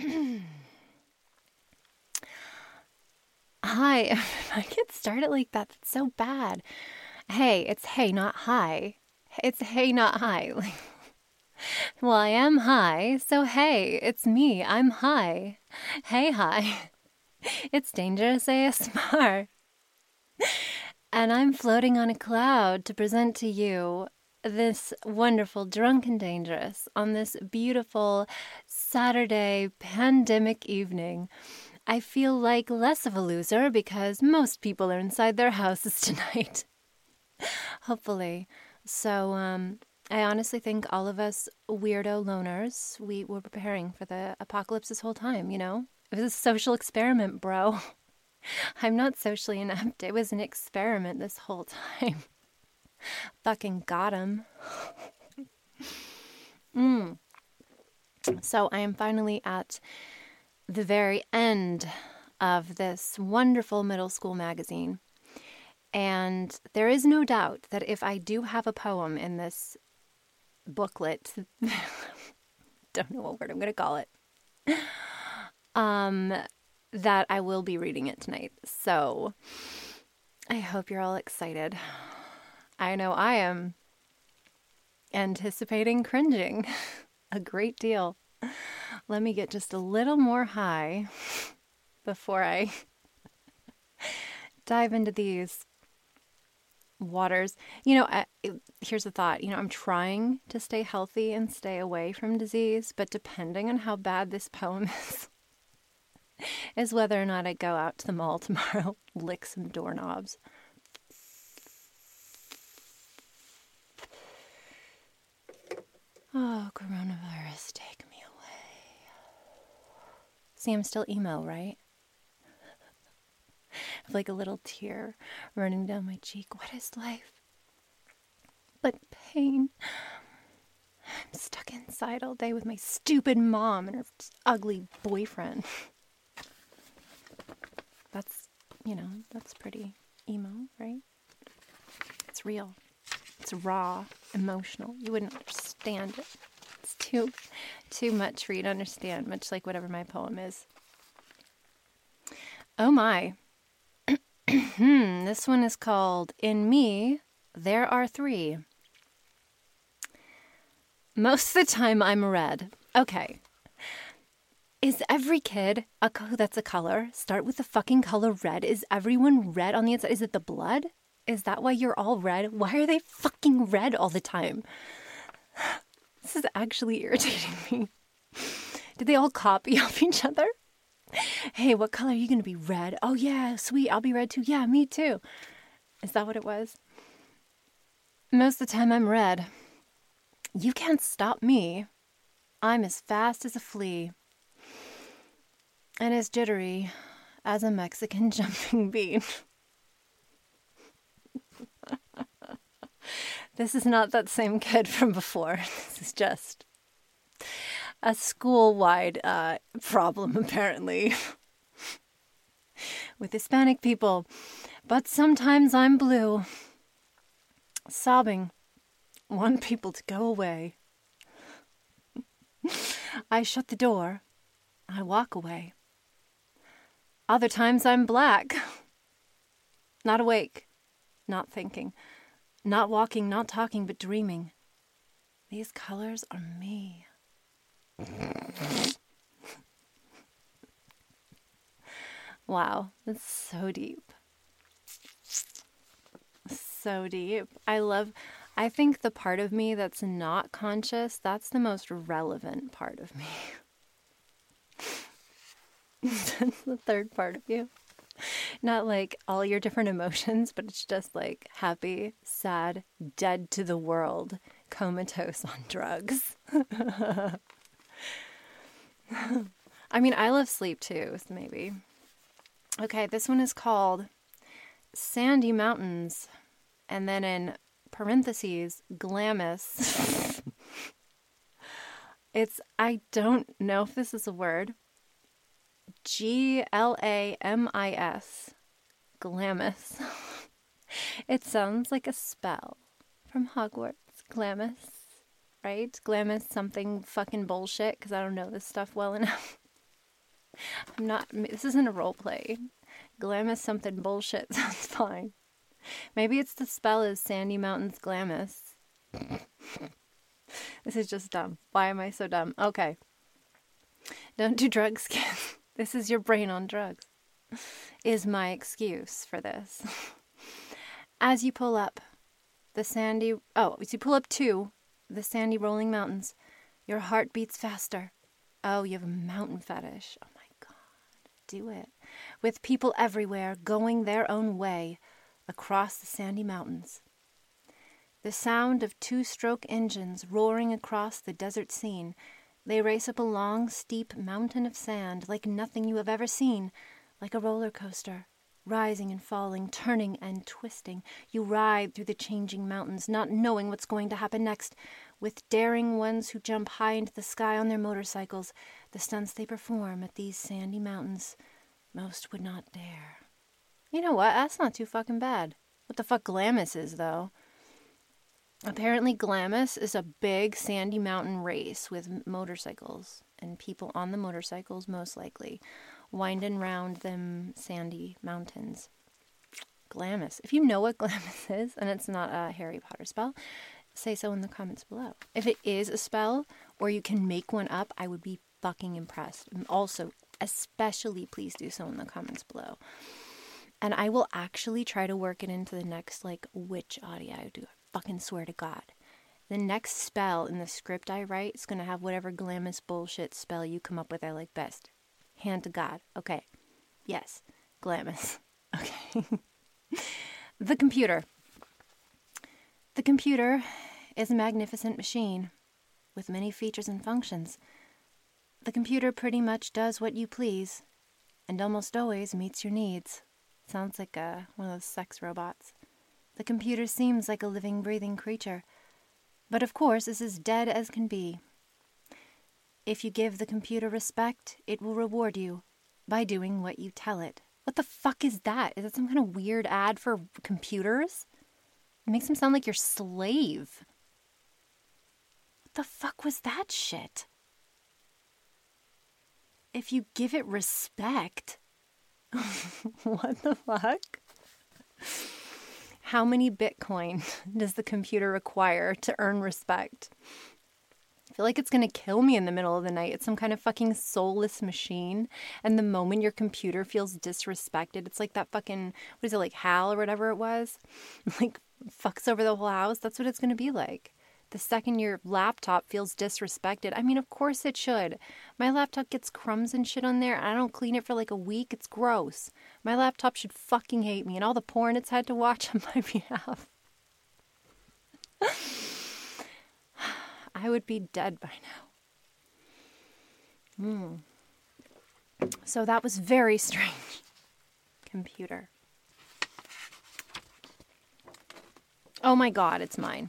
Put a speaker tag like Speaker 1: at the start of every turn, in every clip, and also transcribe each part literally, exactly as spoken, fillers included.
Speaker 1: Hi, if I get started like that, that's so bad. Hey, it's hey, not hi. It's hey, not hi. Like, well, I am hi, so hey, it's me. I'm hi. Hey, hi. It's Dangerous A S M R. And I'm floating on a cloud to present to you this wonderful Drunk and Dangerous on this beautiful Saturday pandemic evening. I feel like less of a loser because most people are inside their houses tonight. Hopefully. So, um, I honestly think all of us weirdo loners, we were preparing for the apocalypse this whole time, you know? It was a social experiment, bro. I'm not socially inept. It was an experiment this whole time. Fucking got him. mm. So I am finally at the very end of this wonderful middle school magazine. And there is no doubt that if I do have a poem in this booklet, don't know what word I'm going to call it, um, that I will be reading it tonight. So I hope you're all excited. I know I am anticipating cringing a great deal. Let me get just a little more high before I dive into these waters. You know, I, here's a thought. You know, I'm trying to stay healthy and stay away from disease, but depending on how bad this poem is, is whether or not I go out to the mall tomorrow, lick some doorknobs. Oh, coronavirus, take me away. See, I'm still emo, right? I have like a little tear running down my cheek. What is life but pain? I'm stuck inside all day with my stupid mom and her ugly boyfriend. That's, you know, that's pretty emo, right? It's real. It's raw, emotional. You wouldn't understand it. It's too, too much for you to understand, much like whatever my poem is. Oh my. This one is called In Me, There Are Three. Most of the time I'm red. Okay. Is every kid a co- that's a color? Start with the fucking color red. Is everyone red on the inside? Is it the blood? Is that why you're all red? Why are they fucking red all the time? This is actually irritating me. Did they all copy off each other? Hey, what color are you going to be? Red? Oh, yeah, sweet. I'll be red too. Yeah, me too. Is that what it was? Most of the time I'm red. You can't stop me. I'm as fast as a flea. And as jittery as a Mexican jumping bean. This is not that same kid from before. This is just a school-wide uh, problem, apparently, with Hispanic people. But sometimes I'm blue, sobbing, want people to go away. I shut the door. I walk away. Other times I'm black, not awake, not thinking, not walking, not talking, but dreaming. These colors are me. Wow, that's so deep. So deep. I love, I think the part of me that's not conscious, that's the most relevant part of me. That's the third part of you. Not like all your different emotions, but it's just like happy, sad, dead to the world, comatose on drugs. I mean, I love sleep too, so maybe. Okay, this one is called Sandy Mountains, and then in parentheses, Glamis. It's, I don't know if this is a word. G L A M I S. Glamis. It sounds like a spell from Hogwarts. Glamis. Right? Glamis something fucking bullshit, because I don't know this stuff well enough. I'm not, this isn't a role play. Glamis something bullshit sounds fine. Maybe it's the spell is Sandy Mountains Glamis. This is just dumb. Why am I so dumb? Okay. Don't do drugs, kids. This is your brain on drugs. Is my excuse for this. As you pull up the sandy, oh, as you pull up to the sandy rolling mountains, your heart beats faster. Oh, you have a mountain fetish. Oh my God. Do it. With people everywhere going their own way across the sandy mountains. The sound of two-stroke engines roaring across the desert scene. They race up a long, steep mountain of sand like nothing you have ever seen, like a roller coaster, rising and falling, turning and twisting. You ride through the changing mountains, not knowing what's going to happen next, with daring ones who jump high into the sky on their motorcycles. The stunts they perform at these sandy mountains, most would not dare. You know what? That's not too fucking bad. What the fuck Glamis is, though? Apparently Glamis is a big sandy mountain race with motorcycles and people on the motorcycles, most likely, winding round them sandy mountains. Glamis. If you know what Glamis is, and it's not a Harry Potter spell, say so in the comments below. If it is a spell, or you can make one up, I would be fucking impressed. And also, especially, please do so in the comments below. And I will actually try to work it into the next, like, witch audio I do. I fucking swear to God. The next spell in the script I write is going to have whatever Glamis bullshit spell you come up with I like best. Hand to God. Okay. Yes. Glamis. Okay. The computer. The computer is a magnificent machine with many features and functions. The computer pretty much does what you please and almost always meets your needs. Sounds like uh, one of those sex robots. The computer seems like a living, breathing creature. But of course, it's as dead as can be. If you give the computer respect, it will reward you by doing what you tell it. What the fuck is that? Is that some kind of weird ad for computers? It makes them sound like your slave. What the fuck was that shit? If you give it respect... What the fuck? How many Bitcoin does the computer require to earn respect? I feel like it's going to kill me in the middle of the night. It's some kind of fucking soulless machine. And the moment your computer feels disrespected, it's like that fucking, what is it, like Hal or whatever it was? Like, fucks over the whole house. That's what it's going to be like. The second your laptop feels disrespected, I mean, of course it should. My laptop gets crumbs and shit on there, and I don't clean it for like a week. It's gross. My laptop should fucking hate me and all the porn it's had to watch on my behalf. I would be dead by now. Hmm. So that was very strange. Computer. Oh my God, it's mine.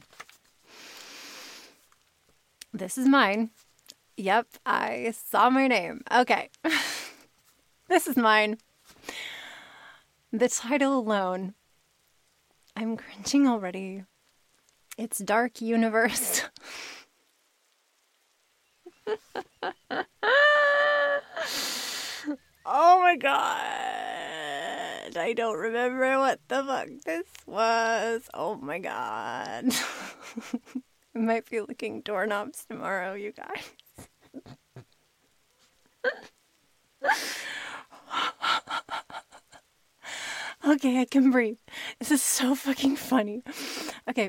Speaker 1: This is mine. Yep, I saw my name. Okay. This is mine. The title alone. I'm cringing already. It's Dark Universe. Oh my God. I don't remember what the fuck this was. Oh my God. I might be licking doorknobs tomorrow, you guys. Okay, I can breathe. This is so fucking funny. Okay.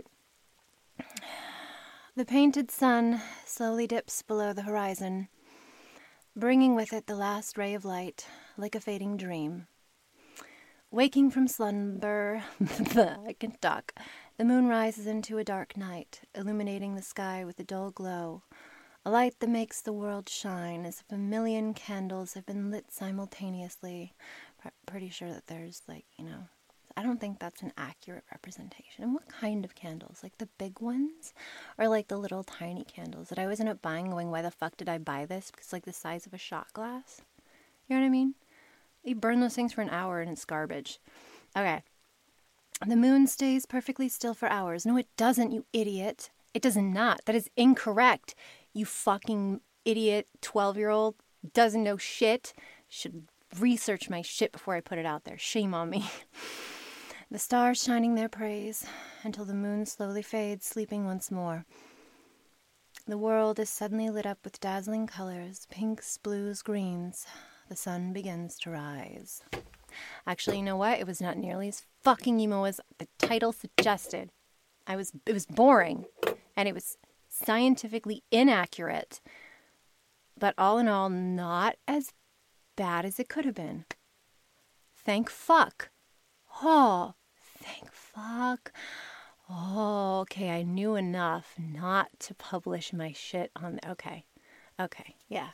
Speaker 1: The painted sun slowly dips below the horizon, bringing with it the last ray of light, like a fading dream. Waking from slumber, I can talk. The moon rises into a dark night, illuminating the sky with a dull glow, a light that makes the world shine as if a million candles have been lit simultaneously. P- pretty sure that there's, like, you know, I don't think that's an accurate representation. And what kind of candles? Like the big ones? Or like the little tiny candles that I always end up buying going, why the fuck did I buy this? Because it's like the size of a shot glass. You know what I mean? You burn those things for an hour and it's garbage. Okay. The moon stays perfectly still for hours. No, it doesn't, you idiot. It does not. That is incorrect. You fucking idiot twelve-year-old doesn't know shit. Should research my shit before I put it out there. Shame on me. The stars shining their praise until the moon slowly fades, sleeping once more. The world is suddenly lit up with dazzling colors, pinks, blues, greens. The sun begins to rise. Actually, you know what? It was not nearly as fucking emo as the title suggested. I was, it was boring, and it was scientifically inaccurate, but all in all, not as bad as it could have been. Thank fuck. Oh, thank fuck. Oh, okay, I knew enough not to publish my shit on... Okay, okay, yeah.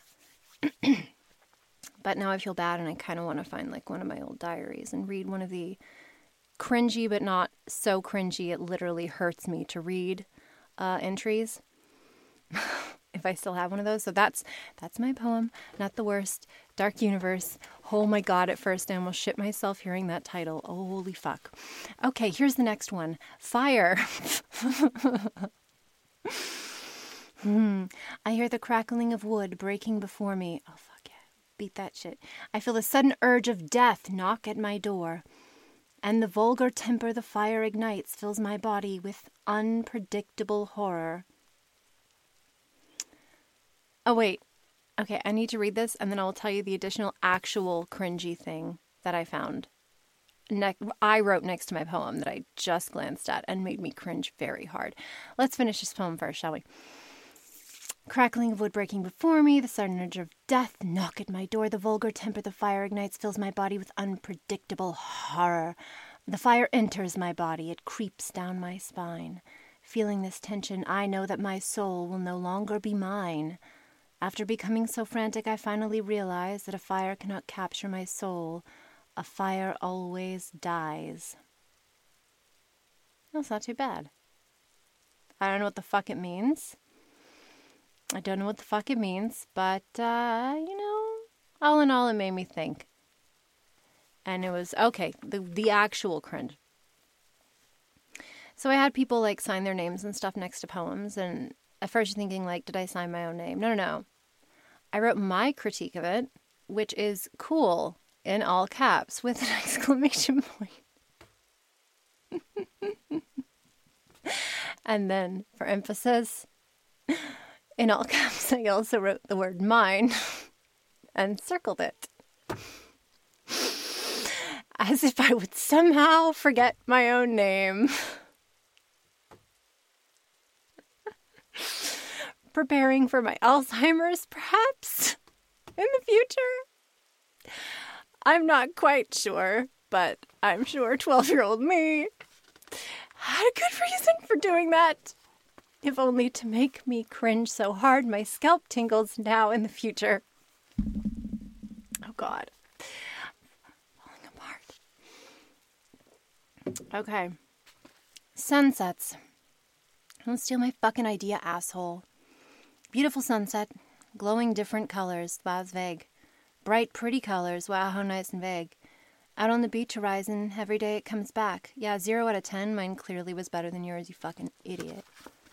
Speaker 1: But now I feel bad, and I kind of want to find, like, one of my old diaries and read one of the cringy, but not so cringy, it literally hurts me to read uh, entries. If I still have one of those. So that's that's my poem. Not the worst. Dark Universe. Oh my God, at first I almost shit myself hearing that title. Oh, holy fuck. Okay, here's the next one. Fire. hmm. I hear the crackling of wood breaking before me. Oh, fuck yeah. Beat that shit. I feel the sudden urge of death knock at my door. And the vulgar temper the fire ignites fills my body with unpredictable horror. Oh, wait. Okay, I need to read this, and then I'll tell you the additional actual cringy thing that I found. Ne- I wrote next to my poem that I just glanced at and made me cringe very hard. Let's finish this poem first, shall we? Crackling of wood breaking before me, the sudden urge of death knock at my door. The vulgar temper the fire ignites fills my body with unpredictable horror. The fire enters my body. It creeps down my spine. Feeling this tension, I know that my soul will no longer be mine. After becoming so frantic, I finally realize that a fire cannot capture my soul. A fire always dies. That's not too bad. I don't know what the fuck it means. I don't know what the fuck it means, but, uh, you know, all in all, it made me think. And it was, okay, the, the actual cringe. So I had people, like, sign their names and stuff next to poems, and at first you're thinking, like, did I sign my own name? No, no, no. I wrote my critique of it, which is cool, in all caps, with an exclamation point. And then, for emphasis, in all caps, I also wrote the word mine and circled it. As if I would somehow forget my own name. Preparing for my Alzheimer's, perhaps, in the future? I'm not quite sure, but I'm sure twelve-year-old me had a good reason for doing that. If only to make me cringe so hard my scalp tingles now in the future. Oh, God. Falling apart. Okay. Sunsets. Don't steal my fucking idea, asshole. Beautiful sunset. Glowing different colors. Wow, it's vague. Bright, pretty colors. Wow, how nice and vague. Out on the beach horizon. Every day it comes back. Yeah, zero out of ten. Mine clearly was better than yours, you fucking idiot.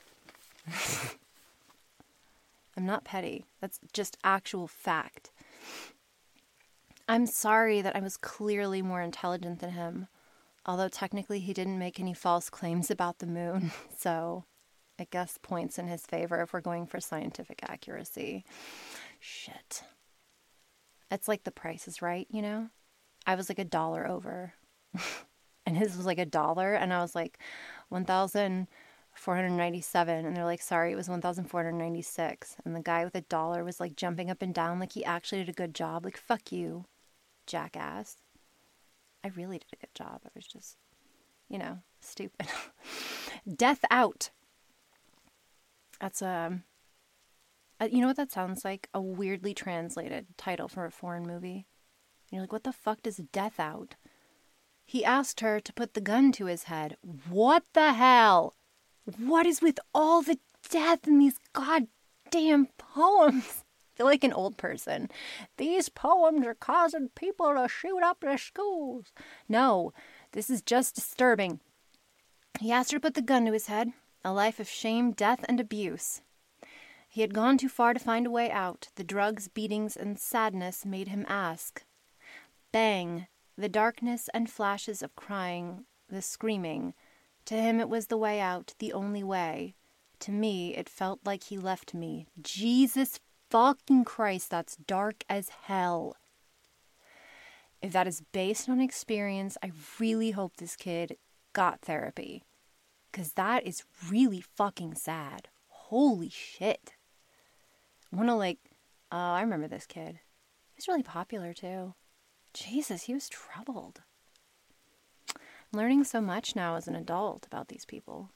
Speaker 1: I'm not petty. That's just actual fact. I'm sorry that I was clearly more intelligent than him. Although technically he didn't make any false claims about the moon. So I guess points in his favor if we're going for scientific accuracy. Shit. It's like The Price is Right, you know? I was like a dollar over. And his was like a dollar. And I was like one thousand four hundred ninety-seven. And they're like, sorry, it was one thousand four hundred ninety-six. And the guy with a dollar was like jumping up and down like he actually did a good job. Like, fuck you, jackass. I really did a good job. I was just, you know, stupid. Death Out. That's a, a, you know what that sounds like? A weirdly translated title for a foreign movie. And you're like, what the fuck does Death Out? He asked her to put the gun to his head. What the hell? What is with all the death in these goddamn poems? I feel like an old person. These poems are causing people to shoot up their schools. No, this is just disturbing. He asked her to put the gun to his head. A life of shame, death, and abuse. He had gone too far to find a way out. The drugs, beatings, and sadness made him ask. Bang! The darkness and flashes of crying, the screaming. To him it was the way out, the only way. To me, it felt like he left me. Jesus fucking Christ, that's dark as hell. If that is based on experience, I really hope this kid got therapy. Because that is really fucking sad. Holy shit. I want to like, oh, I remember this kid. He was really popular too. Jesus, he was troubled. I'm learning so much now as an adult about these people.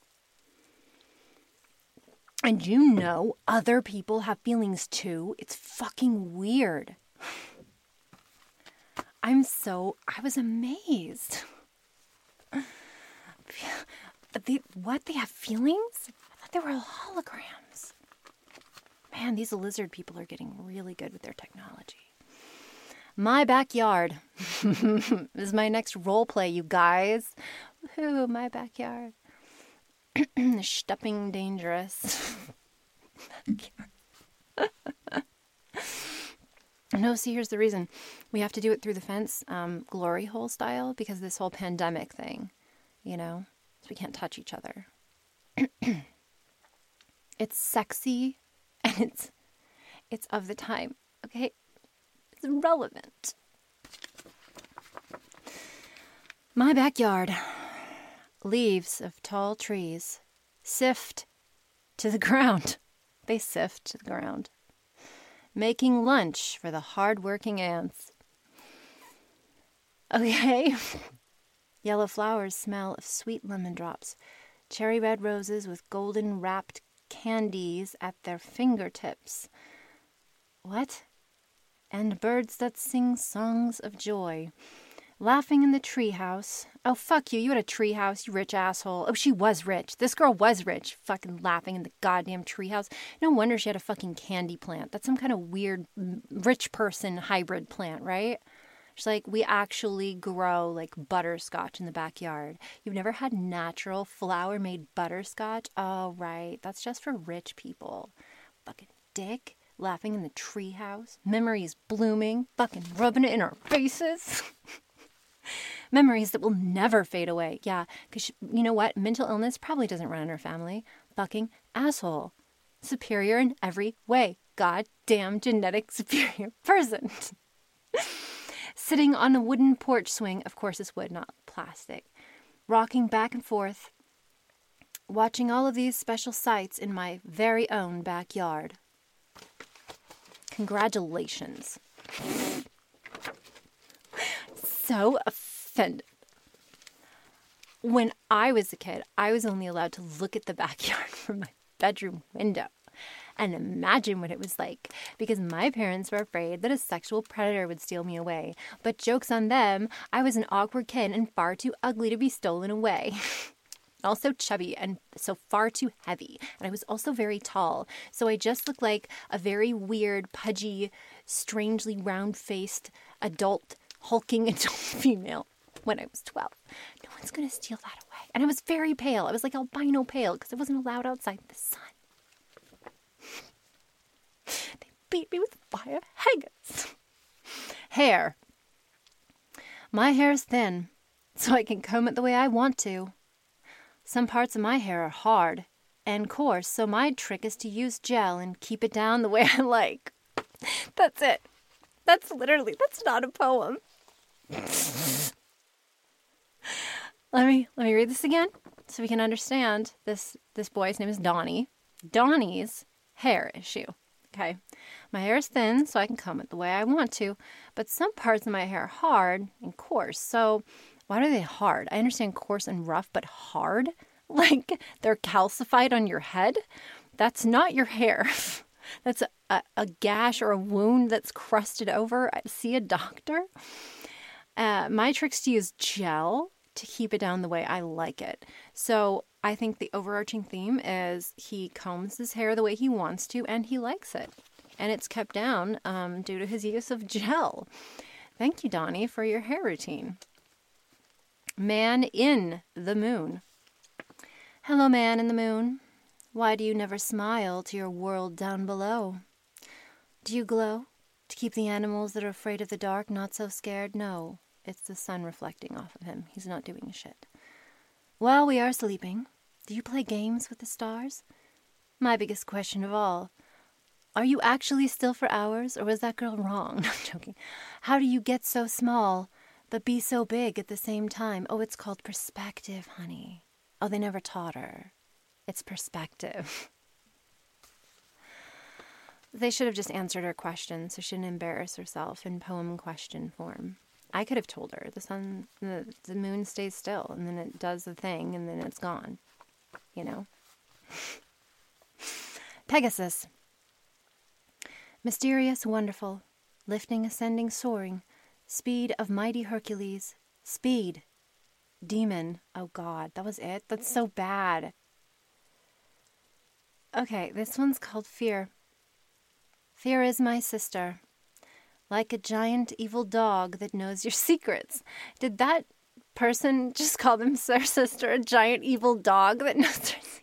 Speaker 1: And you know, other people have feelings too. It's fucking weird. I'm so, I was amazed. They, what? They have feelings? I thought they were all holograms. Man, these lizard people are getting really good with their technology. My backyard. This is my next role play, you guys. Woohoo, my backyard. Stepping dangerous. No, see, here's the reason. We have to do it through the fence, um, glory hole style, because of this whole pandemic thing, you know? So we can't touch each other. It's sexy, and it's it's of the time, okay? It's relevant. My backyard. Leaves of tall trees sift to the ground. They sift to the ground. Making lunch for the hard-working ants. Okay. Yellow flowers smell of sweet lemon drops. Cherry red roses with golden wrapped candies at their fingertips. What? And birds that sing songs of joy. Laughing in the treehouse. Oh, fuck you. You had a treehouse, you rich asshole. Oh, she was rich. This girl was rich. Fucking laughing in the goddamn treehouse. No wonder she had a fucking candy plant. That's some kind of weird rich person hybrid plant, right? She's like, we actually grow like butterscotch in the backyard. You've never had natural flour-made butterscotch? Oh, right. That's just for rich people. Fucking dick. Laughing in the treehouse. Memories blooming. Fucking rubbing it in our faces. Memories that will never fade away. Yeah, because you know what? Mental illness probably doesn't run in her family. Fucking asshole. Superior in every way. Goddamn genetic superior person. Sitting on a wooden porch swing. Of course it's wood, not plastic. Rocking back and forth. Watching all of these special sights in my very own backyard. Congratulations. So offended. When I was a kid, I was only allowed to look at the backyard from my bedroom window and imagine what it was like, because my parents were afraid that a sexual predator would steal me away. But joke's on them, I was an awkward kid and far too ugly to be stolen away. Also chubby and so far too heavy. And I was also very tall. So I just looked like a very weird, pudgy, strangely round-faced adult hulking adult female when I was twelve. No one's going to steal that away. And I was very pale. I was like albino pale because I wasn't allowed outside in the sun. They beat me with wire hangers. Hair. My hair is thin, so I can comb it the way I want to. Some parts of my hair are hard and coarse, so my trick is to use gel and keep it down the way I like. That's it. That's literally, that's not a poem. let me let me read this again so we can understand this this boy's name is Donnie. Donnie's hair issue. Okay. My hair is thin, so I can comb it the way I want to, but some parts of my hair are hard and coarse. So why are they hard? I understand coarse and rough, but hard? Like they're calcified on your head? That's not your hair. That's a, a, a gash or a wound that's crusted over. See a doctor. Uh, my trick's to use gel to keep it down the way I like it. So I think the overarching theme is he combs his hair the way he wants to, and he likes it. And it's kept down um, due to his use of gel. Thank you, Donnie, for your hair routine. Man in the moon. Hello, man in the moon. Why do you never smile to your world down below? Do you glow to keep the animals that are afraid of the dark not so scared? No, it's the sun reflecting off of him. He's not doing shit. While we are sleeping, do you play games with the stars? My biggest question of all, are you actually still for hours, or was that girl wrong? No, I'm joking. How do you get so small, but be so big at the same time? Oh, it's called perspective, honey. Oh, they never taught her. It's perspective. They should have just answered her question so she didn't embarrass herself in poem question form. I could have told her the sun, the, the moon stays still, and then it does the thing, and then it's gone. You know? Pegasus. Mysterious, wonderful, lifting, ascending, soaring, speed of mighty Hercules, speed, demon. Oh God, that was it? That's so bad. Okay, this one's called Fear. Fear is my sister, like a giant evil dog that knows your secrets. Did that person just call them their sister a giant evil dog that knows their secrets?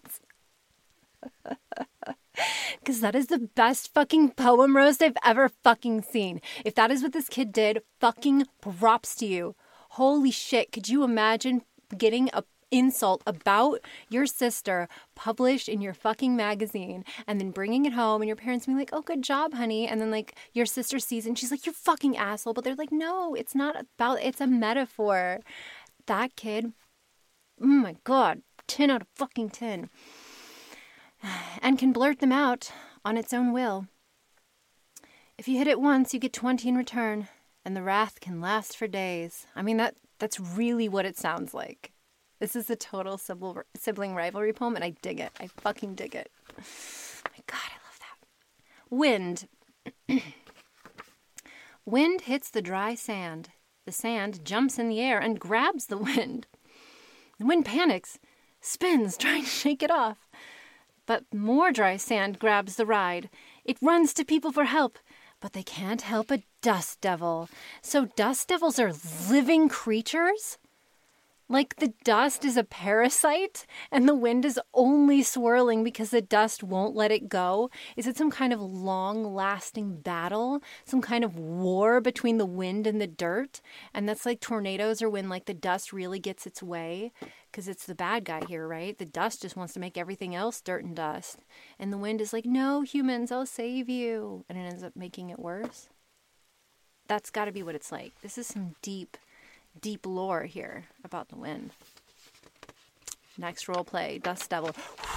Speaker 1: Because that is the best fucking poem roast I've ever fucking seen. If that is what this kid did, fucking props to you. Holy shit, could you imagine getting a insult about your sister published in your fucking magazine and then bringing it home and your parents being like, oh, good job, honey. And then like your sister sees it and she's like, you fucking asshole. But they're like, no, it's not about, it's a metaphor. That kid, oh my God, ten out of fucking ten. And can blurt them out on its own will. If you hit it once, you get twenty in return, and the wrath can last for days. I mean, that that's really what it sounds like. This is a total sibling rivalry poem, and I dig it. I fucking dig it. My God, I love that. Wind. Wind hits the dry sand. The sand jumps in the air and grabs the wind. The wind panics, spins, trying to shake it off. But more dry sand grabs the ride. It runs to people for help, but they can't help a dust devil. So dust devils are living creatures? Like the dust is a parasite and the wind is only swirling because the dust won't let it go? Is it some kind of long-lasting battle? Some kind of war between the wind and the dirt? And that's like tornadoes or when like the dust really gets its way? Because it's the bad guy here, right? The dust just wants to make everything else dirt and dust. And the wind is like, no, humans, I'll save you. And it ends up making it worse. That's got to be what it's like. This is some deep... deep lore here about the wind. Next role play, Dust Devil.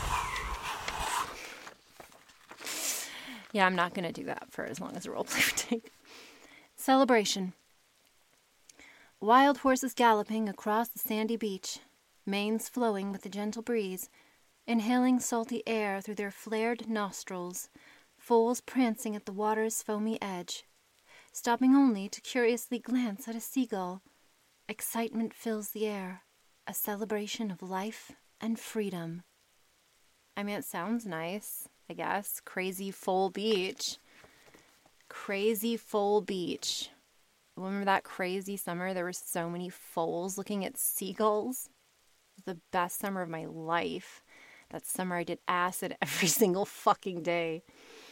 Speaker 1: Yeah, I'm not going to do that for as long as the role play would take. Celebration. Wild horses galloping across the sandy beach, manes flowing with the gentle breeze, inhaling salty air through their flared nostrils, foals prancing at the water's foamy edge, stopping only to curiously glance at a seagull. Excitement fills the air, a celebration of life and freedom. I mean, it sounds nice, I guess. Crazy Foal Beach. Crazy Foal Beach. Remember that crazy summer? There were so many foals looking at seagulls. It was the best summer of my life. That summer I did acid every single fucking day.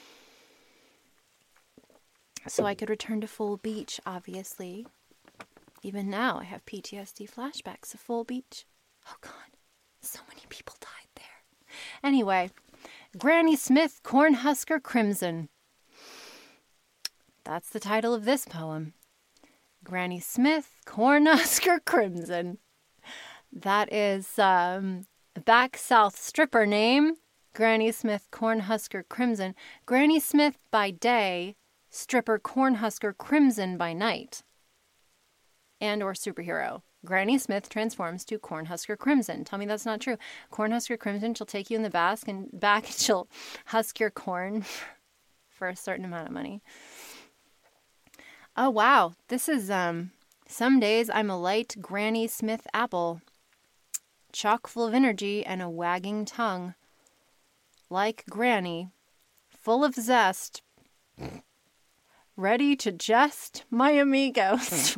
Speaker 1: So I could return to Foal Beach, obviously. Even now, I have P T S D flashbacks of Foal Beach. Oh, God. So many people died there. Anyway, Granny Smith, Cornhusker Crimson. That's the title of this poem. Granny Smith, Cornhusker Crimson. That is um, back south stripper name. Granny Smith, Cornhusker Crimson. Granny Smith by day, stripper Cornhusker Crimson by night. And or superhero. Granny Smith transforms to Cornhusker Crimson. Tell me that's not true. Cornhusker Crimson, she'll take you in the back and back and she'll husk your corn for a certain amount of money. Oh, wow. This is, um, some days I'm a light Granny Smith apple. Chock full of energy and a wagging tongue. Like Granny, full of zest. Ready to jest, my amigos.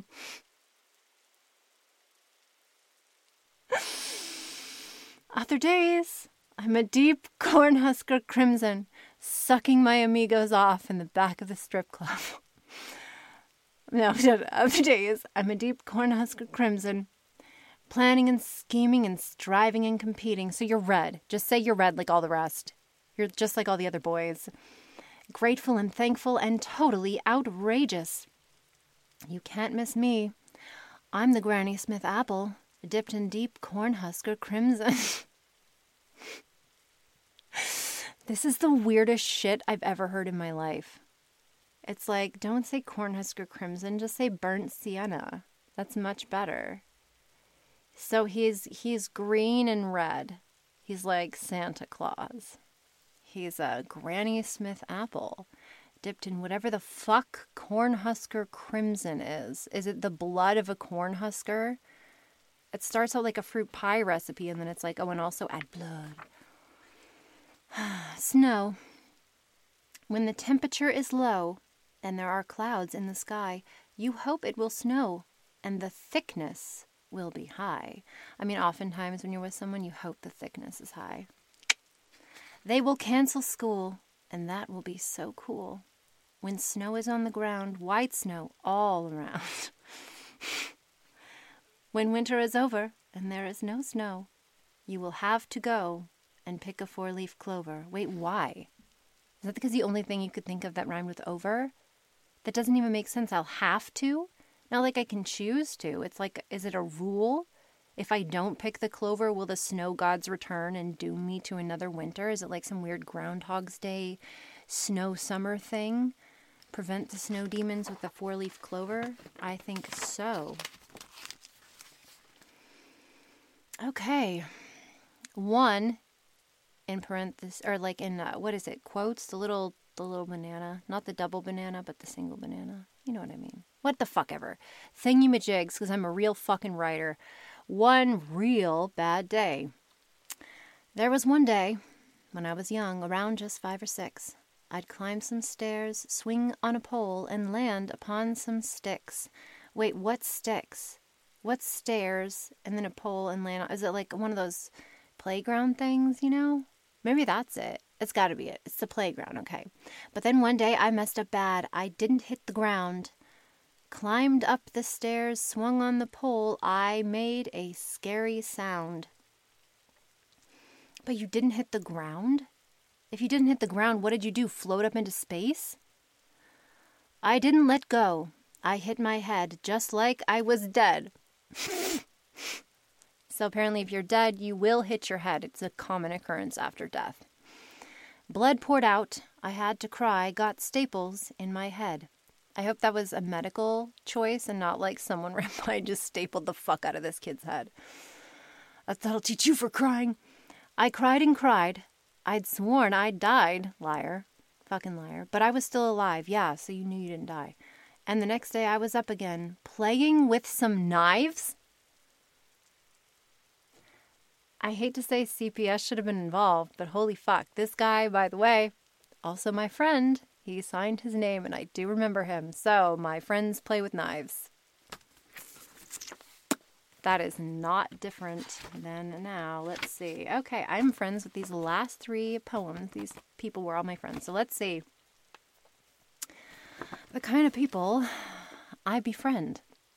Speaker 1: Other days, I'm a deep Cornhusker crimson, sucking my amigos off in the back of the strip club. No, of days, I'm a deep Cornhusker crimson, planning and scheming and striving and competing. So you're red. Just say you're red like all the rest. You're just like all the other boys. Grateful and thankful and totally outrageous. You can't miss me. I'm the Granny Smith apple, dipped in deep Cornhusker crimson. This is the weirdest shit I've ever heard in my life. It's like, don't say Cornhusker crimson, just say burnt sienna. That's much better. So he's he's green and red. He's like Santa Claus. He's a Granny Smith apple, dipped in whatever the fuck Cornhusker crimson is. Is it the blood of a Cornhusker? It starts out like a fruit pie recipe, and then it's like, oh, and also add blood. Snow. When the temperature is low and there are clouds in the sky, you hope it will snow, and the thickness will be high. I mean, oftentimes when you're with someone, you hope the thickness is high. They will cancel school, and that will be so cool. When snow is on the ground, white snow all around. When winter is over and there is no snow, you will have to go and pick a four-leaf clover. Wait, why? Is that because the only thing you could think of that rhymed with over? That doesn't even make sense. I'll have to? Not like I can choose to. It's like, is it a rule? If I don't pick the clover, will the snow gods return and doom me to another winter? Is it like some weird Groundhog's Day snow summer thing? Prevent the snow demons with a four-leaf clover? I think so. Okay. One, in parentheses, or like in, uh, what is it, quotes? The little, the little banana. Not the double banana, but the single banana. You know what I mean. What the fuck ever. Thingy-majigs, because I'm a real fucking writer. One real bad day. There was one day, when I was young, around just five or six. I'd climb some stairs, swing on a pole, and land upon some sticks. Wait, what sticks? What stairs, and then a pole, and land on... Is it like one of those playground things, you know? Maybe that's it. It's got to be it. It's the playground, okay. But then one day I messed up bad. I didn't hit the ground. Climbed up the stairs, swung on the pole. I made a scary sound. But you didn't hit the ground? If you didn't hit the ground, what did you do? Float up into space? I didn't let go. I hit my head just like I was dead. So apparently if you're dead, you will hit your head. It's a common occurrence after death. Blood poured out. I had to cry. Got staples in my head. I hope that was a medical choice and not like someone ran by and just stapled the fuck out of this kid's head. That'll teach you for crying. I cried and cried. I'd sworn I'd died. Liar. Fucking liar. But I was still alive. Yeah, so you knew you didn't die. And the next day I was up again, playing with some knives. I hate to say C P S should have been involved, but holy fuck. This guy, by the way, also my friend, he signed his name and I do remember him. So my friends play with knives. That is not different than now. Let's see. Okay, I'm friends with these last three poems. These people were all my friends. So let's see. The kind of people I befriend.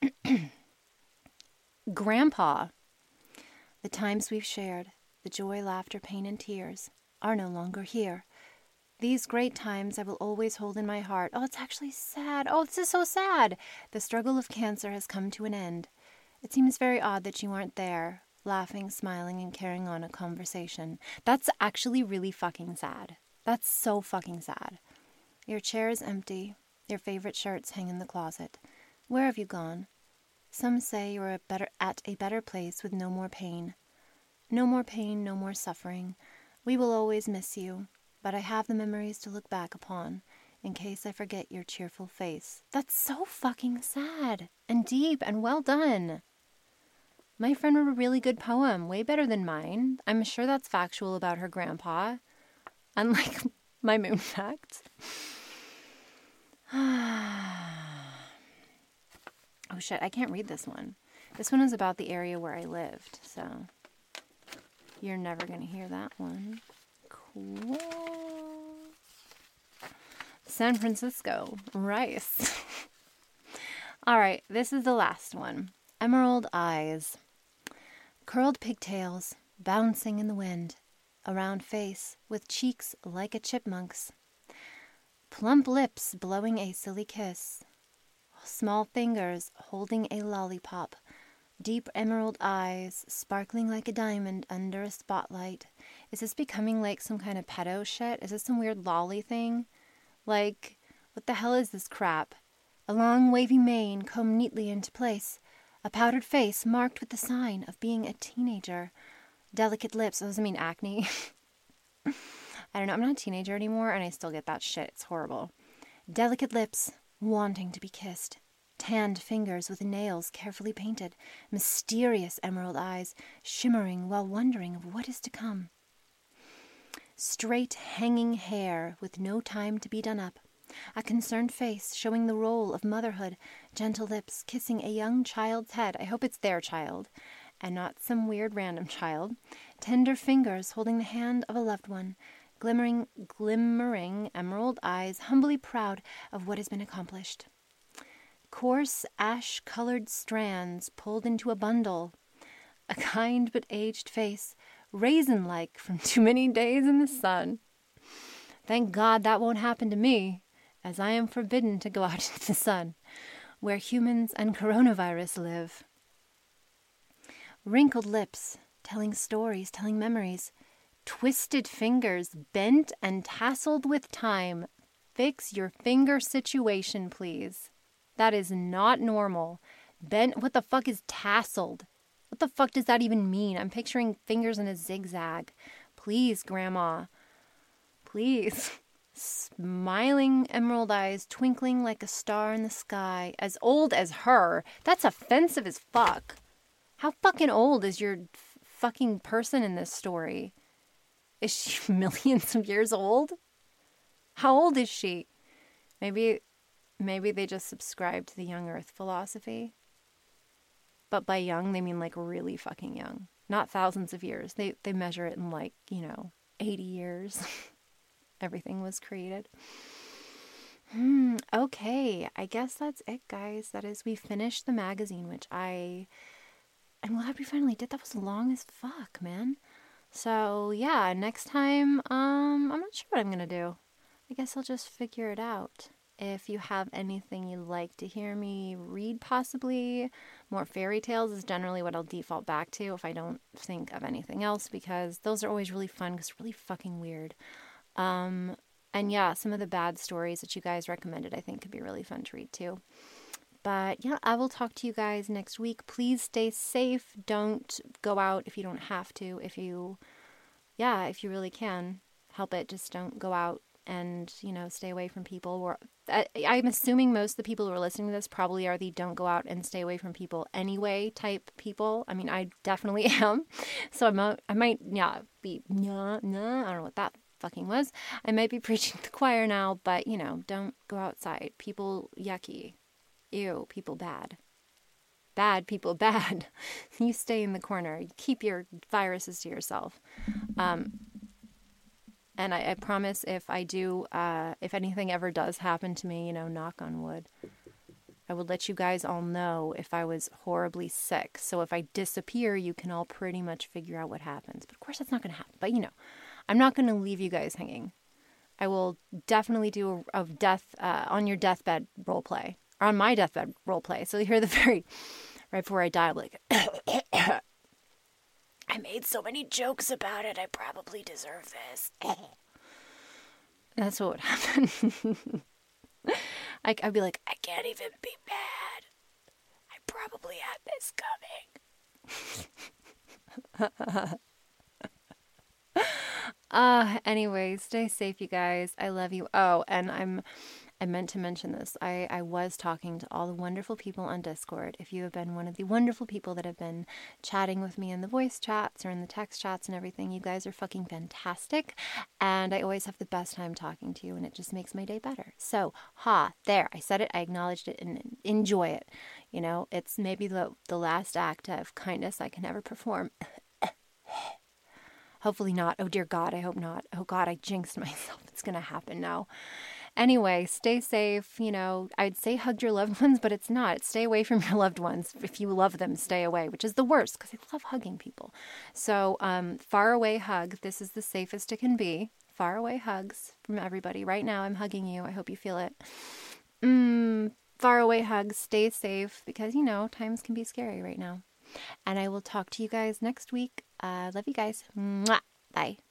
Speaker 1: Grandpa. The times we've shared, the joy, laughter, pain, and tears, are no longer here. These great times I will always hold in my heart. Oh, it's actually sad. Oh, this is so sad. The struggle of cancer has come to an end. It seems very odd that you aren't there, laughing, smiling, and carrying on a conversation. That's actually really fucking sad. That's so fucking sad. Your chair is empty. Your favorite shirts hang in the closet. Where have you gone? Some say you're a better, at a better place with no more pain. No more pain, no more suffering. We will always miss you, but I have the memories to look back upon, in case I forget your cheerful face. That's so fucking sad, and deep, and well done. My friend wrote a really good poem, way better than mine. I'm sure that's factual about her grandpa, unlike my moon facts. Oh shit, I can't read this one. This one is about the area where I lived, so You're never going to hear that one. Cool. San Francisco. Rice. All right, this is the last one. Emerald eyes. Curled pigtails, bouncing in the wind. A round face with cheeks like a chipmunk's. Plump lips blowing a silly kiss. Small fingers holding a lollipop. Deep emerald eyes sparkling like a diamond under a spotlight. Is this becoming like some kind of pedo shit? Is this some weird lolly thing? Like, what the hell is this crap? A long wavy mane combed neatly into place. A powdered face marked with the sign of being a teenager. Delicate lips. Oh, does it mean acne? I don't know. I'm not a teenager anymore, and I still get that shit. It's horrible. Delicate lips, wanting to be kissed. Tanned fingers with nails carefully painted. Mysterious emerald eyes, shimmering while wondering of what is to come. Straight, hanging hair with no time to be done up. A concerned face showing the role of motherhood. Gentle lips kissing a young child's head. I hope it's their child, and not some weird random child. Tender fingers holding the hand of a loved one. Glimmering, glimmering emerald eyes, humbly proud of what has been accomplished. Coarse, ash-colored strands pulled into a bundle. A kind but aged face, raisin-like from too many days in the sun. Thank God that won't happen to me, as I am forbidden to go out into the sun, where humans and coronavirus live. Wrinkled lips, telling stories, telling memories. Twisted fingers, bent and tasseled with time. Fix your finger situation, please. That is not normal. Bent, what the fuck is tasseled? What the fuck does that even mean? I'm picturing fingers in a zigzag. Please, Grandma. Please. Smiling emerald eyes, twinkling like a star in the sky. As old as her. That's offensive as fuck. How fucking old is your f- fucking person in this story? Is she millions of years old? How old is she? Maybe, maybe they just subscribe to the young earth philosophy. But by young, they mean like really fucking young. Not thousands of years. They they measure it in like, you know, eighty years. Everything was created. Hmm, okay, I guess that's it, guys. That is, we finished the magazine, which I... I'm glad we finally did. That was long as fuck, man. So, yeah, next time, um, I'm not sure what I'm going to do. I guess I'll just figure it out. If you have anything you'd like to hear me read, possibly, more fairy tales is generally what I'll default back to if I don't think of anything else, because those are always really fun, because really fucking weird. Um, and yeah, some of the bad stories that you guys recommended, I think could be really fun to read too. But yeah, I will talk to you guys next week. Please stay safe. Don't go out if you don't have to. If you, yeah, if you really can, help it. Just don't go out and, you know, stay away from people. Or I, I'm assuming most of the people who are listening to this probably are the don't go out and stay away from people anyway type people. I mean, I definitely am. So I might, I might, yeah, be, yeah, nah, I don't know what that fucking was. I might be preaching to the choir now, but, you know, don't go outside. People, yucky. Ew, people bad. Bad people bad. You stay in the corner. You keep your viruses to yourself. Um, and I, I promise if I do, uh, if anything ever does happen to me, you know, knock on wood, I would let you guys all know if I was horribly sick. So if I disappear, you can all pretty much figure out what happens. But of course that's not going to happen. But, you know, I'm not going to leave you guys hanging. I will definitely do a, a death, uh, on your deathbed role play. Or on my deathbed role play. So you hear the very, right before I die, I'm like, I made so many jokes about it, I probably deserve this. That's what would happen. I, I'd be like, I can't even be mad. I probably had this coming. uh, anyway, stay safe, you guys. I love you. Oh, and I'm... I meant to mention this. I, I was talking to all the wonderful people on Discord. If you have been one of the wonderful people that have been chatting with me in the voice chats or in the text chats and everything, you guys are fucking fantastic. And I always have the best time talking to you, and it just makes my day better. So, ha, there. I said it, I acknowledged it, and enjoy it. You know, it's maybe the, the last act of kindness I can ever perform. Hopefully not. Oh, dear God, I hope not. Oh, God, I jinxed myself. It's going to happen now. Anyway, stay safe. You know, I'd say hug your loved ones, but it's not. Stay away from your loved ones. If you love them, stay away, which is the worst because I love hugging people. So um, far away hug. This is the safest it can be. Far away hugs from everybody. Right now, I'm hugging you. I hope you feel it. Mm, far away hugs. Stay safe because, you know, times can be scary right now. And I will talk to you guys next week. Uh, love you guys. Mwah. Bye.